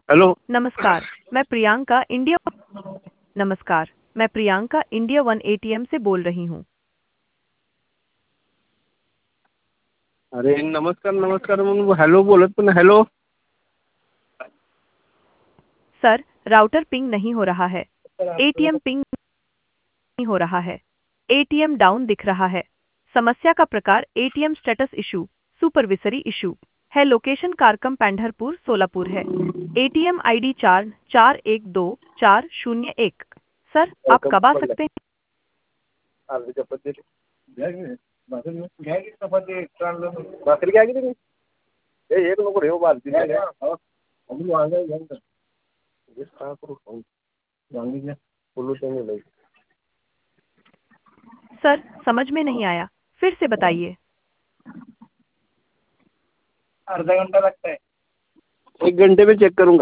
Hello. नमस्कार, मैं Priyanka India one ATM से बोल रही हूँ। अरे नमस्कार नमस्कार म्हणून हॅलो बोलत पण हॅलो. सर, राउटर पिंग नहीं हो रहा है। एटीएम पिंग नहीं हो रहा है। एटीएम डाउन दिख रहा है। समस्या का प्रकार ATM status issue, supervisory issue है। लोकेशन कारकम पंढरपुर सोलापुर है। ATM ID 44124001। सर, आप कब आ सकते हैं? अर्धी चपाती घ्या की. घ्या की चपाती भाकरी घ्या की तुम्ही. हे एक नको रे हो बालती घ्या. अजून वांगा घ्या ना. हेच काय करू खाऊ. वांगी घ्या. फुलू शेंगे लई. सर, समझ में नहीं आया, फिर से बताइए। अर्धा घंटा लगता है. 1 घंटे में चेक करूंगा.